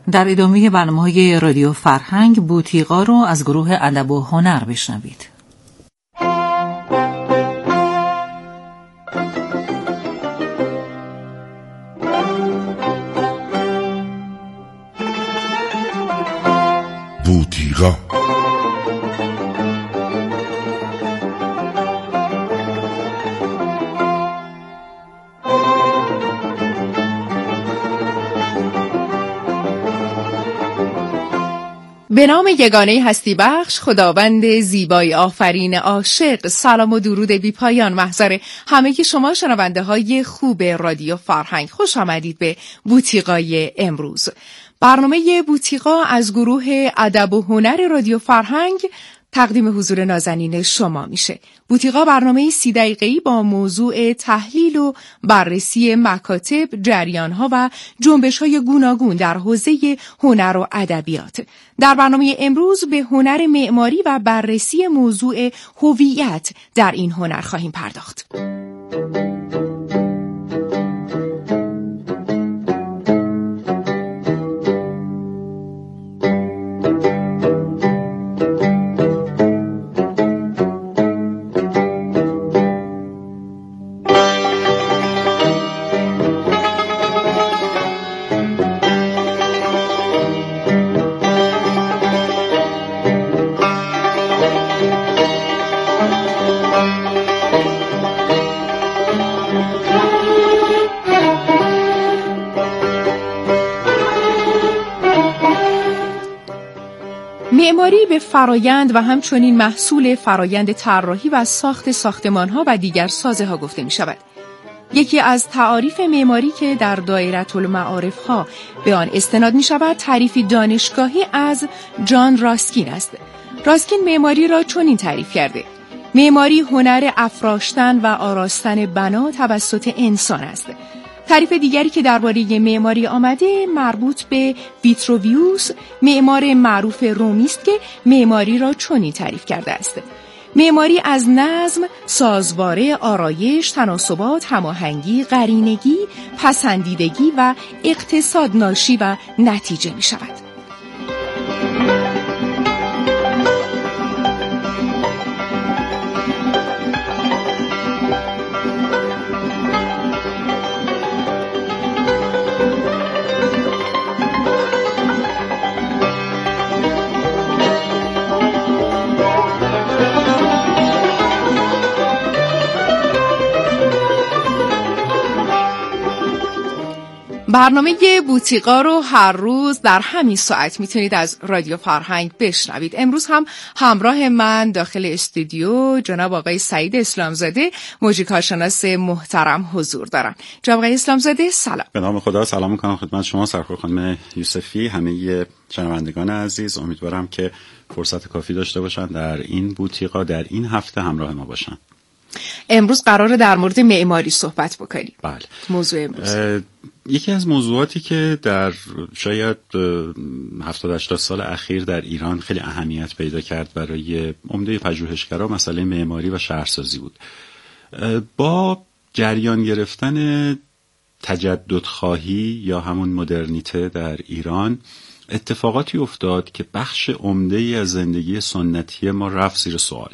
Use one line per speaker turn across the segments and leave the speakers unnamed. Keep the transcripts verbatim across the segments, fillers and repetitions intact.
در ادامه برنامه‌های رادیو فرهنگ بوتیقا رو از گروه ادب و هنر بشنوید.
بوتیقا
به نام یگانه هستی بخش خداوند زیبای آفرین عاشق، سلام و درود بی پایان محضر همه شما شنونده های خوب رادیو فرهنگ. خوش آمدید به بوتیقای امروز. برنامه بوتیقا از گروه ادب و هنر رادیو فرهنگ تقدیم حضور نازنین شما میشه. بوتیقا برنامه سی دقیقه‌ای با موضوع تحلیل و بررسی مکاتب، جریان‌ها و جنبش‌های گوناگون در حوزه هنر و ادبیات. در برنامه امروز به هنر معماری و بررسی موضوع هویت در این هنر خواهیم پرداخت. معماری به فرایند و همچنین محصول فرایند طراحی و ساخت ساختمان‌ها و دیگر سازه‌ها گفته می‌شود. یکی از تعاریف معماری که در دایره المعارف‌ها به آن استناد می‌شود، تعریفی دانشگاهی از جان راسکین است. راسکین معماری را چنین تعریف کرده: معماری هنر افراشتن و آراستن بنا توسط انسان است. تعریف دیگری که درباره معماری آمده مربوط به ویتروویوس، معمار معروف رومی است که معماری را چنین تعریف کرده است: معماری از نظم، سازواره، آرایش، تناسبات، هماهنگی، قرینگی، پسندیدگی و اقتصاد ناشی و نتیجه می شود. برنامه بوتیقا رو هر روز در همین ساعت میتونید از رادیو فرهنگ بشنوید. امروز هم همراه من داخل استودیو جناب آقای سعید اسلامزاده، موزیکارشناس محترم حضور دارن. جناب آقای اسلامزاده سلام.
به نام خدا سلام میکنم خدمت شما سرکار خانم یوسفی، همه شنوندگان عزیز. امیدوارم که فرصت کافی داشته باشن در این بوتیقا در این هفته همراه ما باشن.
امروز قراره در مورد معماری صحبت بکنیم.
بله.
موضوع امروز
یکی از موضوعاتی که در شاید هفتاد هشتاد سال اخیر در ایران خیلی اهمیت پیدا کرد برای عمده پژوهشگران مسئله معماری و شهرسازی بود. با جریان گرفتن تجددخواهی یا همون مدرنیته در ایران اتفاقاتی افتاد که بخش عمده‌ای از زندگی سنتی ما رفت زیر سوال.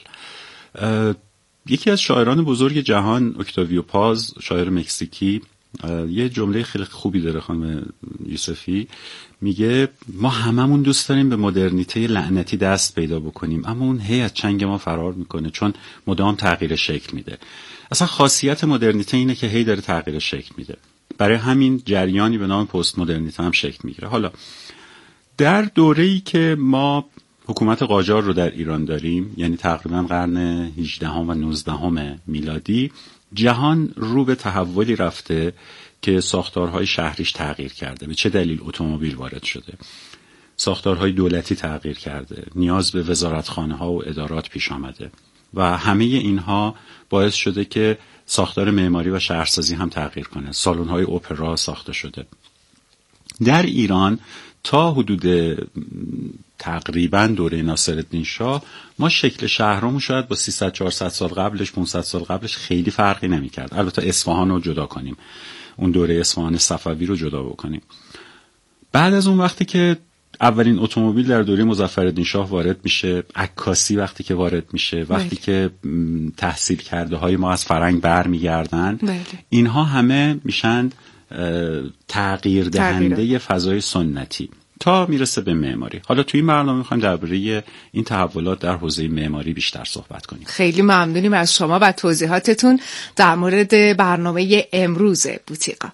یکی از شاعران بزرگ جهان، اکتاویو پاز، شاعر مکزیکی، یه جمله خیلی خوبی داره خانم یوسفی، میگه ما هممون دوست داریم به مدرنیته لعنتی دست پیدا بکنیم، اما اون هی از چنگ ما فرار میکنه چون مدام تغییر شکل میده. اصلا خاصیت مدرنیته اینه که هی داره تغییر شکل میده. برای همین جریانی به نام پست مدرنیته هم شکل میگیره. حالا در دوره‌ای که ما حکومت قاجار رو در ایران داریم، یعنی تقریبا قرن هجدهم و نوزدهم میلادی، جهان رو به تحولی رفته که ساختارهای شهریش تغییر کرده. به چه دلیل؟ اتومبیل وارد شده، ساختارهای دولتی تغییر کرده، نیاز به وزارتخانه ها و ادارات پیش آمده و همه اینها باعث شده که ساختار معماری و شهرسازی هم تغییر کنه. سالن‌های اپرا ساخته شده. در ایران تا حدود تقریبا دوره ناصرالدین شاه ما شکل شهرامون شاید با سیصد چهارصد سال قبلش، پانصد سال قبلش خیلی فرقی نمی‌کرد. البته اصفهان رو جدا کنیم، اون دوره اصفهان صفوی رو جدا بکنیم. بعد از اون وقتی که اولین اتومبیل در دوره مظفرالدین شاه وارد میشه، عکاسی وقتی که وارد میشه، وقتی بله. که تحصیل کرده های ما از فرنگ برمیگردن، بله. اینها همه میشن تغییر دهنده فضای سنتی تا میرسه به معماری. حالا توی این برنامه میخوایم درباره این تحولات در حوزه معماری بیشتر صحبت کنیم.
خیلی ممنونیم از شما و توضیحاتتون در مورد برنامه امروز بوتیقا.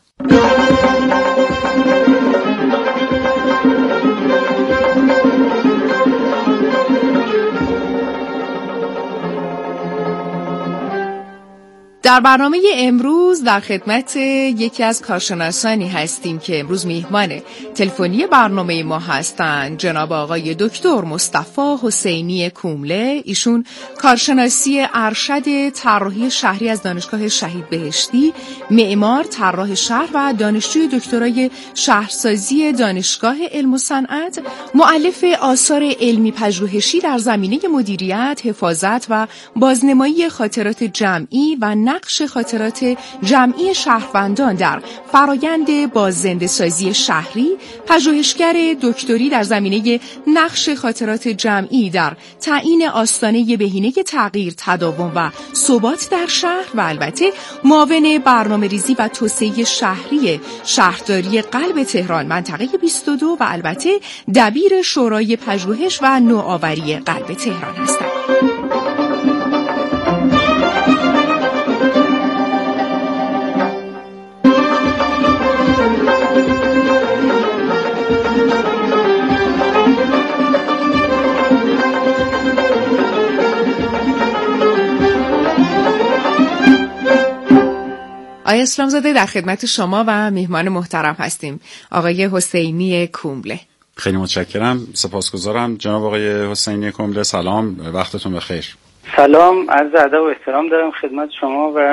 در برنامه امروز در خدمت یکی از کارشناسانی هستیم که امروز میهمان تلفنی برنامه ما هستند، جناب آقای دکتر مصطفی حسینی کومله. ایشون کارشناسی ارشد طراحی شهری از دانشگاه شهید بهشتی، معمار، طراح شهر و دانشجوی دکترای شهرسازی دانشگاه علم و صنعت، مؤلف آثار علمی پژوهشی در زمینه مدیریت، حفاظت و بازنمایی خاطرات جمعی و نقش خاطرات جمعی شهروندان در فرایند باززنده‌سازی شهری، پژوهشگر دکتری در زمینه نقش خاطرات جمعی در تعیین آستانه بهینه تغییر، تداوم و ثبات در شهر و البته معاون برنامه‌ریزی و توسعه شهری شهرداری قلب تهران منطقه بیست و دو و البته دبیر شورای پژوهش و نوآوری قلب تهران هستند. آقای اسلامزاده در خدمت شما و میهمان محترم هستیم، آقای حسینی کومله.
خیلی متشکرم، سپاسگزارم. جناب آقای حسینی کومله سلام، وقتتون بخیر.
سلام، عرض ادب و احترام دارم خدمت شما و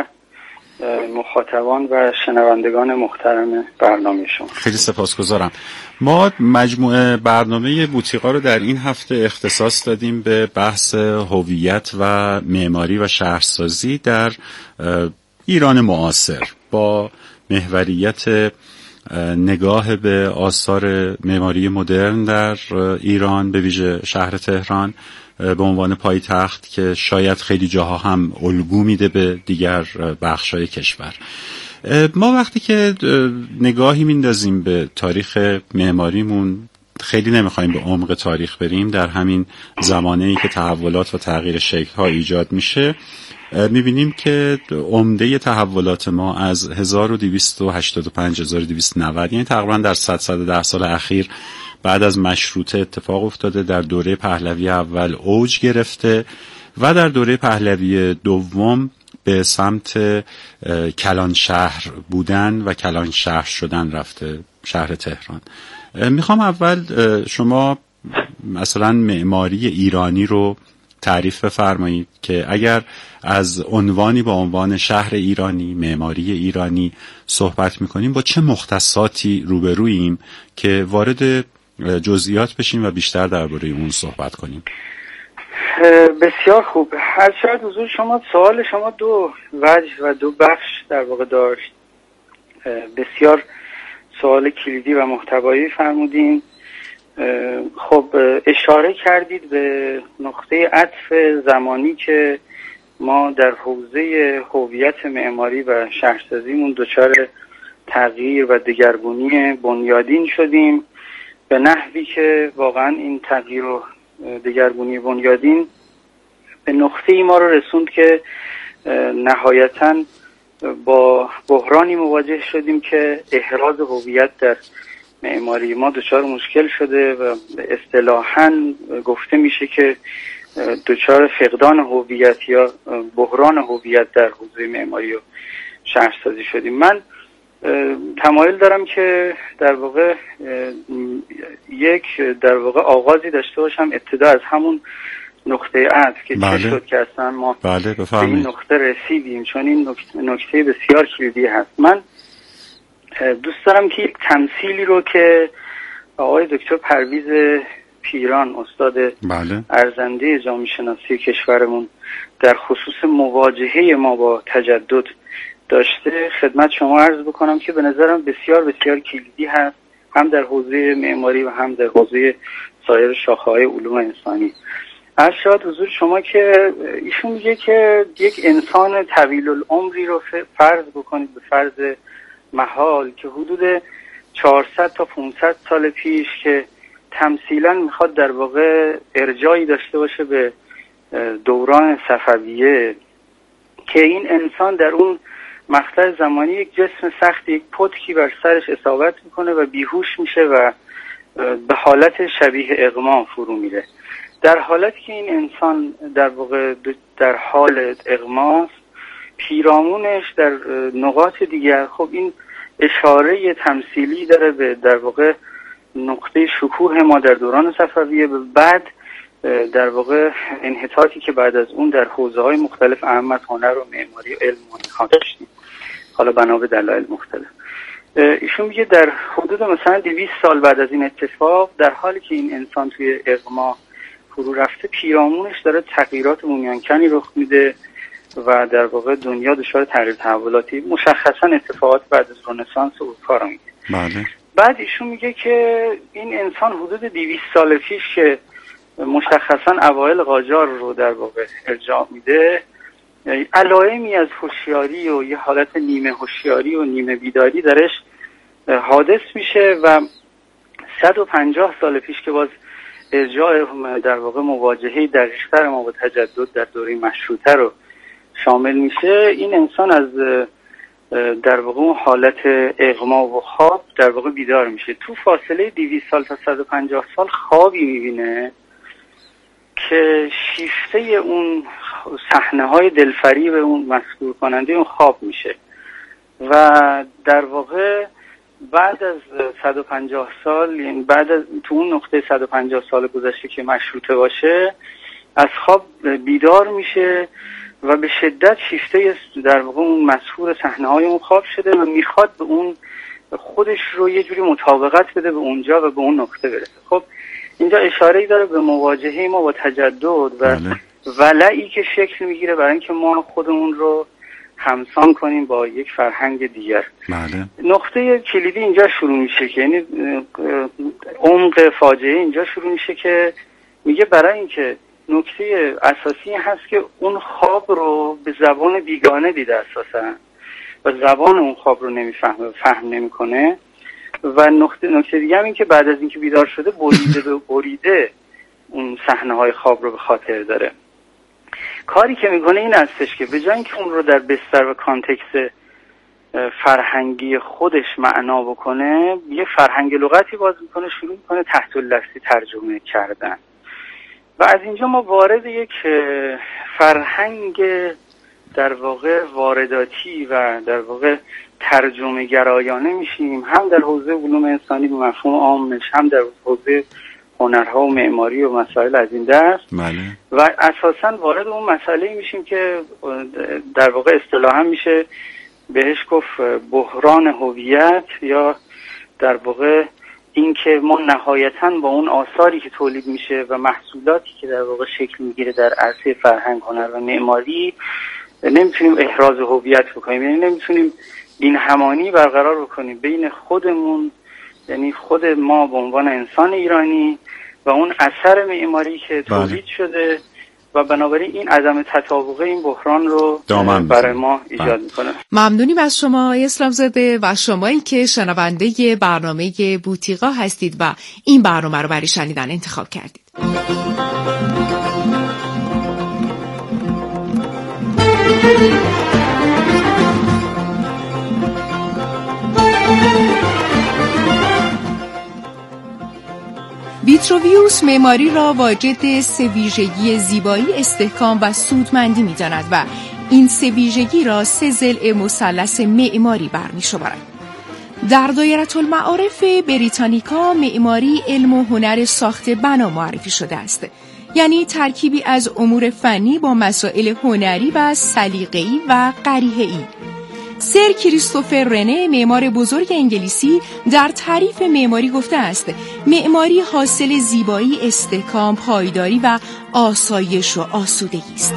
مخاطبان و شنوندگان محترم برنامه شما.
خیلی سپاسگزارم. ما مجموعه برنامه بوتیقا رو در این هفته اختصاص دادیم به بحث هویت و معماری و شهرسازی در ایران معاصر با محوریت نگاه به آثار معماری مدرن در ایران، به ویژه شهر تهران به عنوان پایتخت که شاید خیلی جاها هم الگو میده به دیگر بخش‌های کشور. ما وقتی که نگاهی میندازیم به تاریخ معماریمون خیلی نمیخوایم به عمق تاریخ بریم. در همین زمانه‌ای که تحولات و تغییر شکل‌ها ایجاد میشه میبینیم که عمده تحولات ما از هزار و دویست و هشتاد و پنج هزار و دویست و نود، یعنی تقریبا در صد صد و ده سال اخیر بعد از مشروطه اتفاق افتاده. در دوره پهلوی اول اوج گرفته و در دوره پهلوی دوم به سمت کلان شهر بودن و کلان شهر شدن رفته شهر تهران. میخوام اول شما مثلا معماری ایرانی رو تعریف بفرمایید که اگر از عنوانی با عنوان شهر ایرانی، معماری ایرانی صحبت میکنیم با چه مختصاتی روبروییم که وارد جزئیات بشیم و بیشتر درباره اون صحبت کنیم.
بسیار خوب. هر شاید حضور شما سوال شما دو وجه و دو بخش در واقع داشت. بسیار سوال کلیدی و محتوایی فرمودین. خب اشاره کردید به نقطه عطف زمانی که ما در حوزه هویت معماری و شهرسازیمون دچار تغییر و دگرگونی بنیادین شدیم، به نحوی که واقعا این تغییر و دگرگونی بنیادین به نقطه‌ای ما رو رسوند که نهایتاً با بحرانی مواجه شدیم که احراز هویت در معماری ما دچار مشکل شده و اصطلاحاً گفته میشه که دچار فقدان هویت یا بحران هویت در حوزه معماری و شهرسازی شدیم. من تمایل دارم که در واقع یک در واقع آغازی داشته باشم، ابتدا از همون نقطه عطف که بله. چه شد که اصلا ما
بله
به این نقطه رسیدیم، چون این نقطه, نقطه بسیار کلیدی هست. من دوست دارم که یک تمثیلی رو که آقای دکتر پرویز پیران، استاد
بله.
ارزنده جامعه شناسی کشورمون، در خصوص مواجهه ما با تجدد داشته خدمت شما عرض بکنم که به نظرم بسیار بسیار کلیدی هست. هم در حوزه معماری و هم در حوزه سایر شاخه‌های علوم انسانی. از شاید حضور شما که ایشون میگه که یک انسان طویل العمری رو فرض بکنید به فرض محال که حدود چهارصد تا پانصد سال پیش که تمثیلا میخواد در واقع ارجاعی داشته باشه به دوران صفویه، که این انسان در اون مقطع زمانی یک جسم سخت، یک پتکی بر سرش اصابت میکنه و بیهوش میشه و به حالت شبیه اغما فرو میره. در حالتی که این انسان در واقع در حال اغماست، پیرامونش در نقاط دیگر، خب این اشاره تمثیلی داره به در واقع نقطه شکوه ما در دوران صفویه، به بعد در واقع انحطاطی که بعد از اون در حوزه‌های مختلف اهمیت هنر و معماری و علم و اینها داشتیم، حالا بنا به دلایل مختلف. ایشون میگه در حدود مثلا دویست سال بعد از این اتفاق، در حالی که این انسان توی اغما فرو رفته، پیرامونش داره تغییرات بنیانکنی رخ میده و در واقع دنیا دچار تغییر تحولاتی، مشخصا اتفاقات بعد از رنسانس اروپا رو میگه. بله. بعد ایشون میگه که این انسان حدود دویست سال پیش که مشخصا اوایل قاجار رو در واقع ارجاع میده، علائمی از هوشیاری و یه حالت نیمه هوشیاری و نیمه بیداری درش حادث میشه و صد و پنجاه سال پیش که باز ارجاع در واقع مواجهه دقیق‌تر ما با تجدد در دوره مشروطه رو شامل میشه، این انسان از در واقع اون حالت اغما و خواب در واقع بیدار میشه. تو فاصله دویست سال تا صد و پنجاه سال خوابی میبینه که شیفته اون صحنه‌های دلفریب اون مسحور کننده اون خواب میشه و در واقع بعد از صد و پنجاه سال، یعنی بعد از تو اون نقطه صد و پنجاه سال گذشته که مشروطه باشه، از خواب بیدار میشه و به شدت شیفته در واقع اون مسحور صحنه‌های اون خواب شده و میخواد به اون خودش رو یه جوری مطابقت بده به اونجا و به اون نقطه برسه. خب اینجا اشاره‌ای داره به مواجهه ما با تجدد و ولعی که شکل میگیره برای اینکه ما خودمون رو همسان کنیم با یک فرهنگ دیگر. بله. نقطه کلیدی اینجا شروع میشه که یعنی عمق فاجعه اینجا شروع میشه که میگه برای اینکه نکته اساسی هست که اون خواب رو به زبان بیگانه دیده اساسا و زبان اون خواب رو نمیفهمه، فهم نمیکنه و نکته نکته دیگه هم این که بعد از اینکه بیدار شده بریده به بریده اون صحنه‌های خواب رو به خاطر داره. کاری که میکنه این هستش که به جای اینکه اون رو در بستر و کانتکست فرهنگی خودش معنا بکنه، یه فرهنگ لغتی باز میکنه، شروع میکنه تحت اللفظی ترجمه کردن و از اینجا ما وارد یک فرهنگ در واقع وارداتی و در واقع ترجمه گرایانه میشیم، هم در حوزه علوم انسانی به مفهوم عامش، هم در حوزه هنرها و معماری و مسائل از این دست. بله. و اساساً وارد اون مسئله میشیم که در واقع اصطلاحاً میشه بهش گفت بحران هویت، یا در واقع این که ما نهایتاً با اون آثاری که تولید میشه و محصولاتی که در واقع شکل میگیره در عرصه فرهنگ، هنر و معماری نمیتونیم احراز هویت بکنیم، یعنی نمیتونیم این همانی برقرار بکنیم بین خودمون، یعنی خود ما به عنوان انسان ایرانی و اون اثر معماری که تولید شده و بنابراین این عدم تطابق این بحران رو برای ما ایجاد میکنه.
ممنونیم از شما اسلام زاده و شمایی که شنونده برنامه بوتیقا هستید و این برنامه رو برای شنیدن انتخاب کردید. ویتروویوس معماری را واجد سه ویژگی زیبایی، استحکام و سودمندی می‌داند و این سه ویژگی را سه ضلع مثلث معماری برمی‌شمارد. در دایره المعارف بریتانیکا معماری علم و هنر ساخت بنا معرفی شده است، یعنی ترکیبی از امور فنی با مسائل هنری و سلیقه‌ای و قریحه‌ای. سر کریستوفر رنه، معمار بزرگ انگلیسی، در تعریف معماری گفته است: معماری حاصل زیبایی، استحکام، پایداری و آسایش و آسودگی است.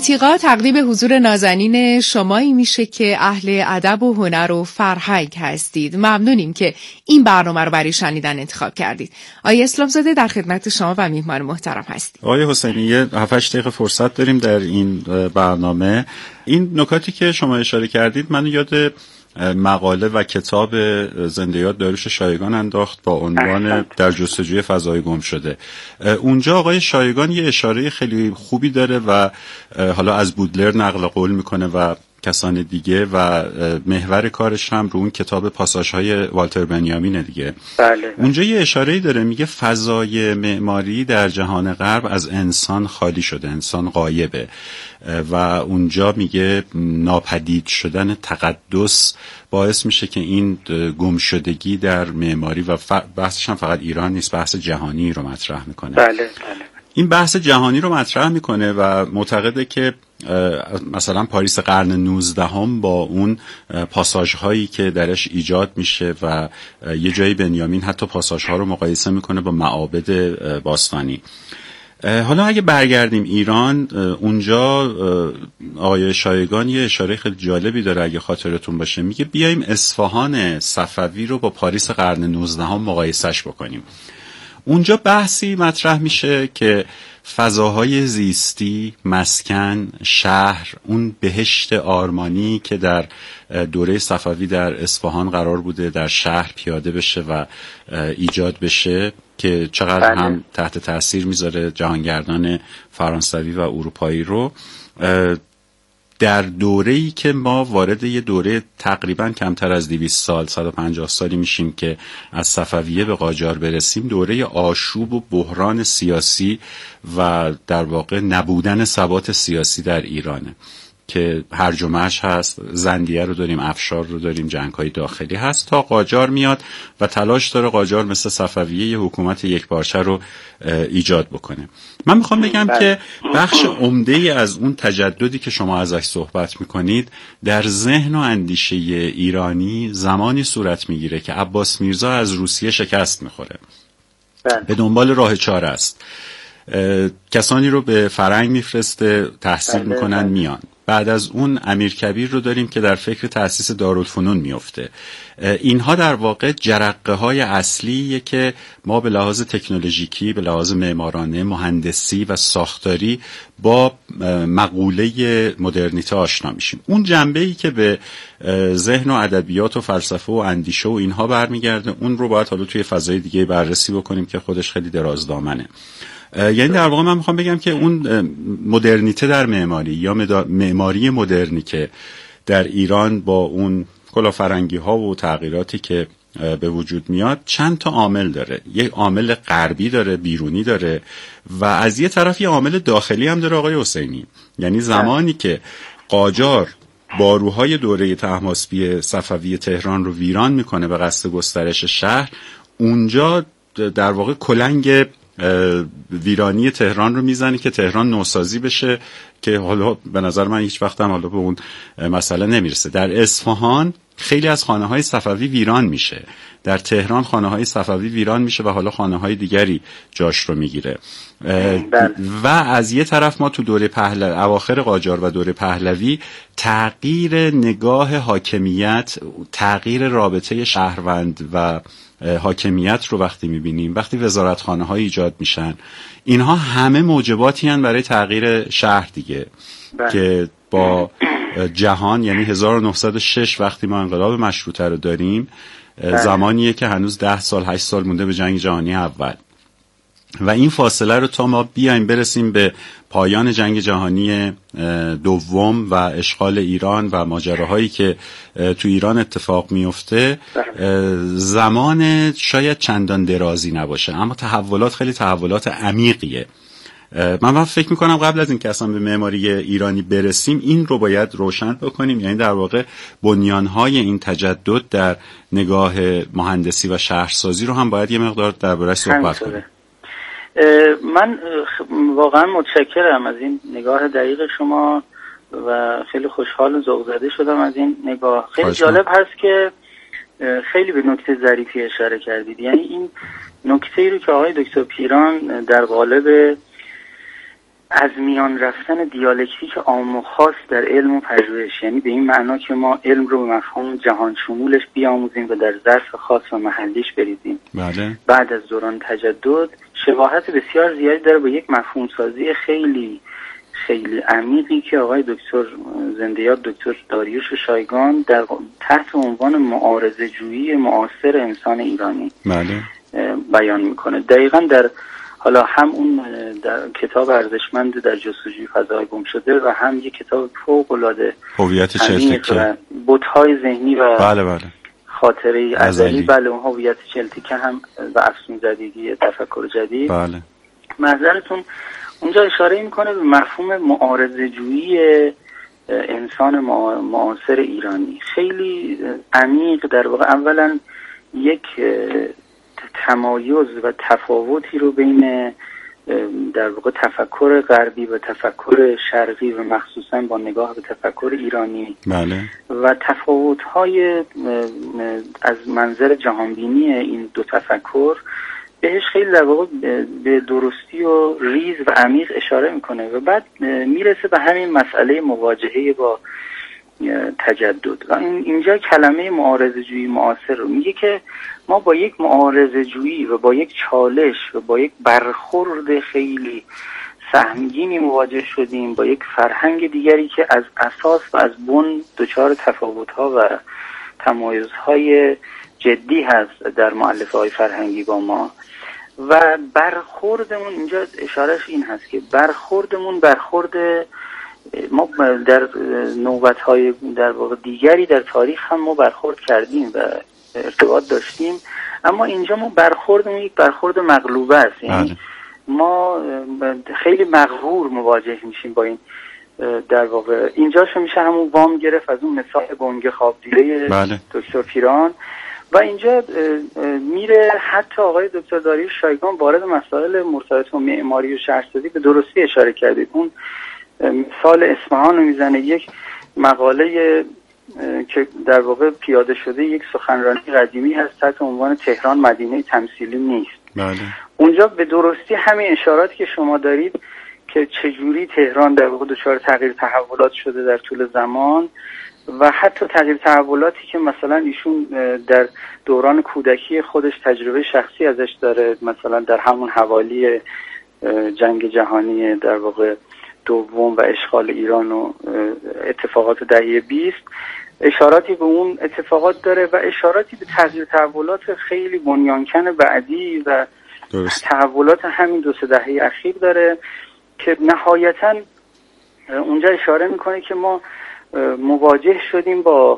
بوتیقا تقدیم حضور نازنین شمایی میشه که اهل ادب و هنر و فرهنگ هستید. ممنونیم که این برنامه رو برای شنیدن انتخاب کردید. آقای اسلامزاده در خدمت شما و میهمان محترم هستید.
آقای حسینی یه هفت هشت دقیقه فرصت داریم در این برنامه. این نکاتی که شما اشاره کردید منو یاد مقاله و کتاب زنده یاد داریوش شایگان انداخت با عنوان در جستجوی فضای گم شده. اونجا آقای شایگان یه اشاره خیلی خوبی داره و حالا از بودلر نقل قول میکنه و کسان دیگه و محور کارش هم رو اون کتاب پاساژهای والتر بنیامینه دیگه.
بله.
اونجا یه اشاره‌ای داره، میگه فضای معماری در جهان غرب از انسان خالی شده، انسان غایبه و اونجا میگه ناپدید شدن تقدس باعث میشه که این گمشدگی در معماری و بحثش هم فقط ایران نیست، بحث جهانی رو مطرح میکنه.
بله بله.
این بحث جهانی رو مطرح میکنه و معتقده که مثلا پاریس قرن نوزدهم با اون پاساژهایی که درش ایجاد میشه و یه جایی بنیامین حتی پاساژها رو مقایسه میکنه با معابد باستانی. حالا اگه برگردیم ایران، اونجا آقای شایگان یه اشاره خیلی جالبی داره اگه خاطرتون باشه، میگه بیایم اصفهان صفوی رو با پاریس قرن نوزدهم مقایسهش بکنیم. اونجا بحثی مطرح میشه که فضاهای زیستی، مسکن، شهر، اون بهشت آرمانی که در دوره صفوی در اصفهان قرار بوده در شهر پیاده بشه و ایجاد بشه که چقدر هم تحت تاثیر میذاره جهانگردان فرانسوی و اروپایی رو، در دوره‌ای که ما وارد یه دوره تقریباً کمتر از دویست سال، صد و پنجاه سالی میشیم که از صفویه به قاجار برسیم، دوره آشوب و بحران سیاسی و در واقع نبودن ثبات سیاسی در ایرانه که هرج و مرج هست، زندیه رو داریم، افشار رو داریم، جنگ‌های داخلی هست تا قاجار میاد و تلاش داره قاجار مثل صفویه یه حکومت یکپارچه رو ایجاد بکنه. من میخوام بگم که بخش عمده‌ای از اون تجددی که شما ازش صحبت میکنید در ذهن و اندیشه ایرانی زمانی صورت میگیره که عباس میرزا از روسیه شکست میخوره، به دنبال راه چاره است، کسانی رو به فرنگ میفرسته، تحصیل میکنن میان. بعد از اون امیرکبیر رو داریم که در فکر تأسیس دارالفنون میفته. اینها در واقع جرقه های اصلیه که ما به لحاظ تکنولوژیکی، به لحاظ معمارانه، مهندسی و ساختاری با مقوله مدرنیته آشنا میشیم. اون جنبه‌ای که به ذهن و ادبیات و فلسفه و اندیشه و اینها برمیگرده، اون رو باید حالا توی فضای دیگه بررسی بکنیم که خودش خیلی درازدامنه. یعنی در واقع من میخوام بگم که اون مدرنیته در معماری یا معماری مدرنی که در ایران با اون کلافرنگی ها و تغییراتی که به وجود میاد چند تا عامل داره. یک عامل غربی داره، بیرونی داره و از یه طرف یه عامل داخلی هم داره آقای حسینی. یعنی زمانی که قاجار باروهای دوره طهماسبی صفوی تهران رو ویران میکنه به قصد گسترش شهر، اونجا در واقع کلنگ ویرانی تهران رو میزنه که تهران نوسازی بشه که حالا به نظر من هیچ وقت هم حالا به اون مسئله نمیرسه. در اصفهان خیلی از خانه‌های صفوی ویران میشه، در تهران خانه‌های صفوی ویران میشه و حالا خانه‌های دیگری جاش رو میگیره. و از یه طرف ما تو دوره پهلوی، اواخر قاجار و دوره پهلوی، تغییر نگاه حاکمیت، تغییر رابطه شهروند و حاکمیت رو وقتی میبینیم، وقتی وزارتخانه ها ایجاد میشن، اینها همه موجباتی هن برای تغییر شهر دیگه. بله. که با جهان، یعنی هزار و نهصد و شش وقتی ما انقلاب مشروطه رو داریم، بله. زمانیه که هنوز ده سال هشت سال مونده به جنگ جهانی اول و این فاصله رو تا ما بیایم برسیم به پایان جنگ جهانی دوم و اشغال ایران و ماجراهایی که تو ایران اتفاق میفته، زمان شاید چندان درازی نباشه، اما تحولات خیلی تحولات عمیقیه. من فکر میکنم قبل از این که اصلا به معماری ایرانی برسیم این رو باید روشن بکنیم، یعنی در واقع بنیانهای این تجدد در نگاه مهندسی و شهرسازی رو هم باید یه مقدار درباره‌اش صحبت کنیم.
من واقعا متشکرم از این نگاه دقیق شما و خیلی خوشحال و ذوق زده شدم از این نگاه. خیلی جالب هست که خیلی به نکته ظریفی اشاره کردید، یعنی این نکته ای رو که آقای دکتر پیران در قالب از میان رفتن دیالکتیک عام و خاص در علم و پژوهش، یعنی به این معنا که ما علم رو به مفهوم جهان شمولش بیاموزیم و در ظرف خاص و محلیش بریزیم.
بله. بعد
از دوران تجدد شباهت بسیار زیادی داره با یک مفهوم سازی خیلی خیلی عمیقی که آقای دکتر زنده‌یاد دکتر داریوش شایگان در تحت عنوان معارضه جویی معاصر انسان ایرانی
بله.
بیان میکنه. دقیقاً در حالا هم اون در کتاب ارزشمند در جستجوی فضای گم شده و هم یک کتاب فوق‌العاده
هویت چلتکه،
بت‌های ذهنی و
بله بله
خاطره ازلی، بله اون هویت چلتکه هم و افسون زدگی تفکر جدید.
بله.
معذرتون اونجا اشاره میکنه به مفهوم معارضه جویی انسان معاصر ایرانی، خیلی عمیق در واقع. اولا یک تمایز و تفاوتی رو بین در واقع تفکر غربی و تفکر شرقی و مخصوصا با نگاه به تفکر ایرانی
بله.
و تفاوت‌های از منظر جهانبینی این دو تفکر بهش خیلی در واقع به درستی و ریز و عمیق اشاره میکنه و بعد میرسه به همین مسئله مواجهه با تجدد. و اینجا کلمه معارضه جویی معاصر رو میگه که ما با یک معارضه جویی و با یک چالش و با یک برخورد خیلی سهمگینی مواجه شدیم، با یک فرهنگ دیگری که از اساس و از بن دچار تفاوت‌ها و تمایزهای جدی هست در مؤلفه‌های فرهنگی با ما. و برخوردمون اینجا اشارهش این هست که برخوردمون برخورد ما در نوبت‌های در واقع دیگری در تاریخ هم ما برخورد کردیم و ارتباط داشتیم، اما اینجا ما برخوردمون یک برخورد مغلوبه است. یعنی ما خیلی مغرور مواجه میشیم با این در واقع. اینجاش میشه همون وام گرفت از اون مثال گنگ خواب دیده
بله.
دکتر پیران و اینجا میره حتی آقای دکتر داریوش شایگان وارد مسائل مرتبط با معماری و شهرسازی به درستی اشاره کردید. اون مثال اصفهان رو میزنه، یک مقاله که در واقع پیاده شده یک سخنرانی قدیمی هست تحت عنوان تهران مدینه تمثیلی نیست.
بله.
اونجا به درستی همین اشاراتی که شما دارید که چجوری تهران در واقع دچار تغییر تحولات شده در طول زمان و حتی تغییر تحولاتی که مثلا ایشون در دوران کودکی خودش تجربه شخصی ازش داره، مثلا در همون حوالی جنگ جهانی در واقع دوم و اشغال ایران و اتفاقات دهه بیست، اشاراتی به اون اتفاقات داره و اشاراتی به تغییر تحولات خیلی بنیانکن بعدی و درست. تحولات همین دو سه دهه اخیر داره که نهایتاً اونجا اشاره میکنه که ما مواجه شدیم با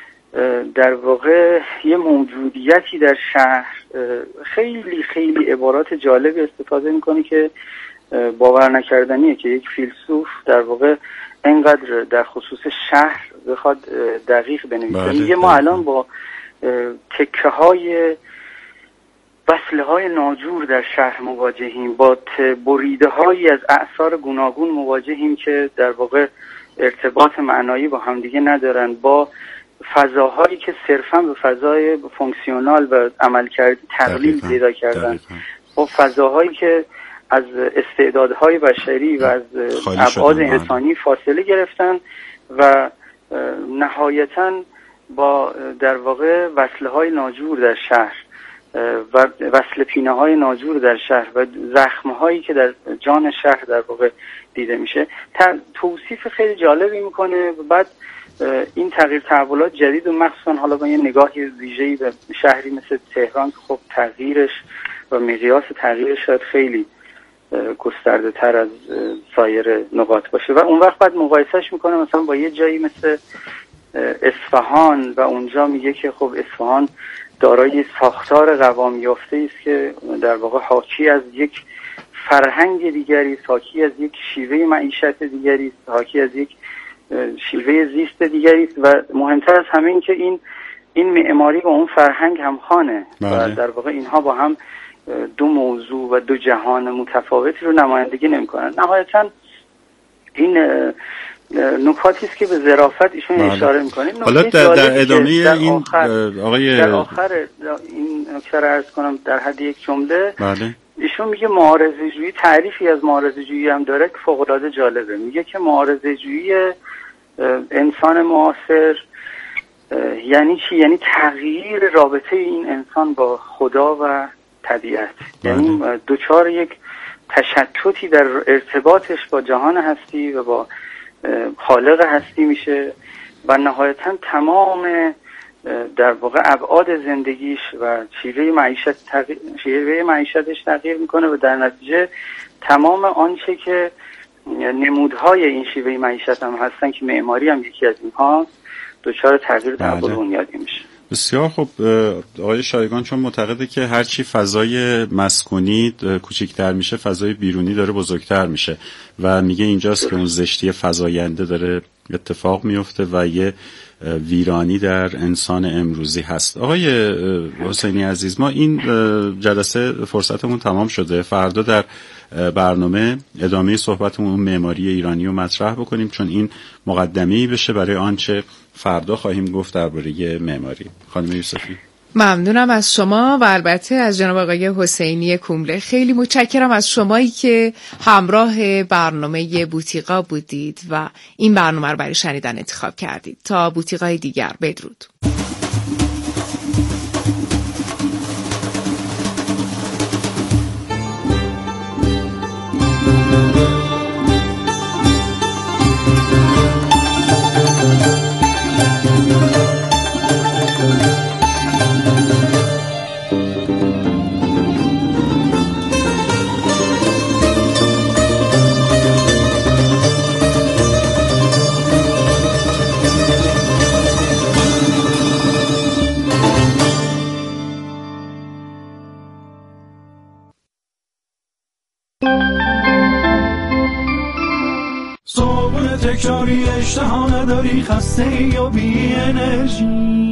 در واقع یه موجودیتی در شهر. خیلی خیلی عبارات جالبی استفاده میکنه که باور نکردنیه که یک فیلسوف در واقع انقدر در خصوص شهر بخواد دقیق بنویسه. میگه ما الان با تکه های وصله های ناجور در شهر مواجهیم، با بریده هایی از اعصار گوناگون مواجهیم که در واقع ارتباط معنایی با همدیگه ندارن، با فضاهایی که صرفا به فضای فونکسیونال و عملکردی تقلیل پیدا کردن، با فضاهایی که از استعدادهای بشری و از ابعاد انسانی فاصله گرفتن و نهایتاً با در واقع وصله‌های ناجور در شهر و وصل پینه‌های ناجور در شهر و زخم‌هایی که در جان شهر در واقع دیده میشه توصیف خیلی جالبی میکنه. و بعد این تغییر تحولات جدید و مخصوصا حالا با یه نگاهی ویژه‌ای به شهری مثل تهران که خب تغییرش و مقیاس تغییرش شاید خیلی گسترده تر از سایر نقاط باشه و اون وقت بعد مقایسهش میکنه مثلا با یه جایی مثل اصفهان و اونجا میگه که خب اصفهان دارای ساختار قوام یافته است که در واقع حاکی از یک فرهنگ دیگری است، حاکی از یک شیوه معیشت دیگری است، حاکی از یک شیوه زیست دیگری است و مهمتر از همه این که این این معماری با اون فرهنگ همخوانه و در واقع اینها با هم دو موضوع و دو جهان متفاوتی رو نمایندگی نمی‌کنن. نهایتاً این نکاتی است که به ظرافت ایشون اشاره می‌کنه.
حالا در, در ادامه
در
این
آخر
آقای
در آخر این نکته رو عرض کنم در حد یک جمله.
بله.
ایشون میگه معارضه‌جویی، تعریفی از معارضه‌جویی هم داره که فوق‌العاده جالبه. میگه که معارضه‌جویی انسان معاصر یعنی چی؟ یعنی تغییر رابطه این انسان با خدا و طبیعت، یعنی دوچار یک تشتتی در ارتباطش با جهان هستی و با خالق هستی میشه و نهایتا تمام در واقع ابعاد زندگیش و شیوه معیشت تغییر، شیوه معیشتش تغییر میکنه و در نتیجه تمام آنچه که نمودهای این شیوه معیشت هم هستن که معماری هم یکی از اینها دچار تغییر تحول بنیادی میشه.
بسیار خب. آقای شایگان چون معتقده که هرچی فضای مسکونی کوچکتر میشه فضای بیرونی داره بزرگتر میشه و میگه اینجاست که اون زشتی فزاینده داره اتفاق میفته و یه ویرانی در انسان امروزی هست. آقای حسینی عزیز، ما این جلسه فرصتمون تمام شده. فردا در برنامه ادامه صحبتمون معماری ایرانی رو مطرح بکنیم چون این مقدمه‌ای بشه برای آنچه فردا خواهیم گفت درباره معماری. خانم یوسفی،
ممنونم از شما و البته از جناب آقای حسینی کومله. خیلی متشکرم از شمایی که همراه برنامه بوتیقا بودید و این برنامه رو برای شنیدن انتخاب کردید. تا بوتیقای دیگر، بدرود.
صبح تکراری اشتها نداری، خسته ای و بی انرژی،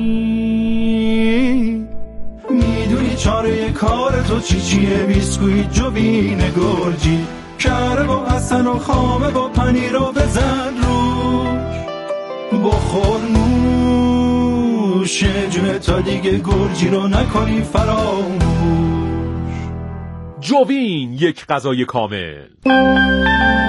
میدونی چاره کار تو چی چیه؟ بیسکویت جوین گرجی، کره با حسن و خامه با پنیر رو بزن روش، بخور نوش جونه تا دیگه گرجی رو نکنی فراموش.
جوین، یک غذای کامل.